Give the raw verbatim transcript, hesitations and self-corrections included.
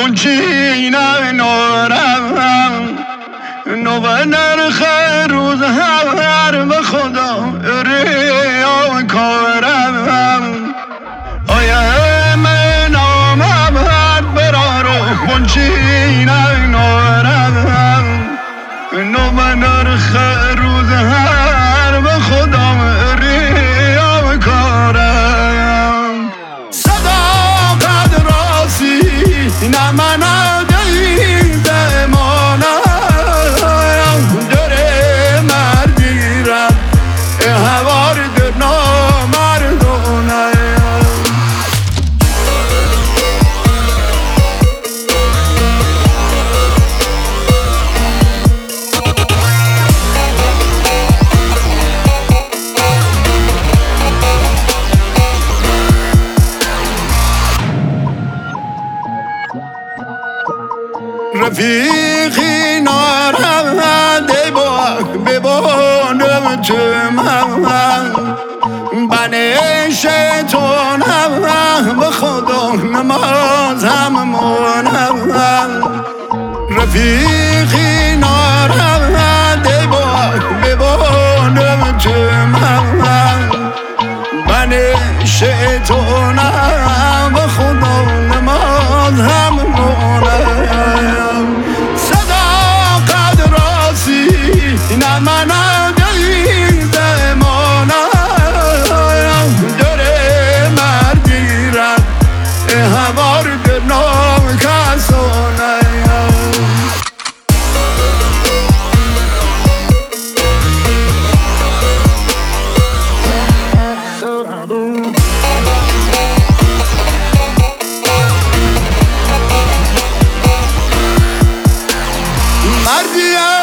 گلچین نارم نو نرخ روز هر به خدا ریا کارم آیه من آمد برارو گلچین نارم نو نرخ روز هر به خدا ریا کارم صداقت راسی نه من رفیقی نارنده با ببانم تو من بنش تونم به خدا نماز هم مونم رفیقی نارنده با ببانم تو من بنش تونم به خدا نماز هم مونم نه من دید مانم داره مردیرم هوار گناه کسانه مردیم